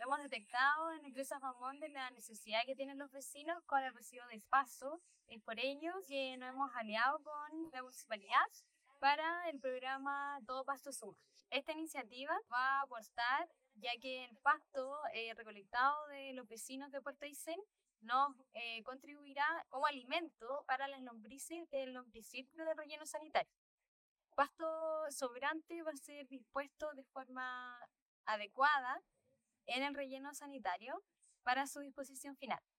hemos detectado en Empresa Famonde la necesidad que tienen los vecinos con el residuo de paso. Es por ello que nos hemos aliado con la municipalidad para el programa Todo Pasto Suma. Esta iniciativa va a aportar, ya que el pasto recolectado de los vecinos de Puerto Aysén nos contribuirá como alimento para las lombrices del lombriciclo del relleno sanitario. Pasto sobrante va a ser dispuesto de forma adecuada en el relleno sanitario para su disposición final.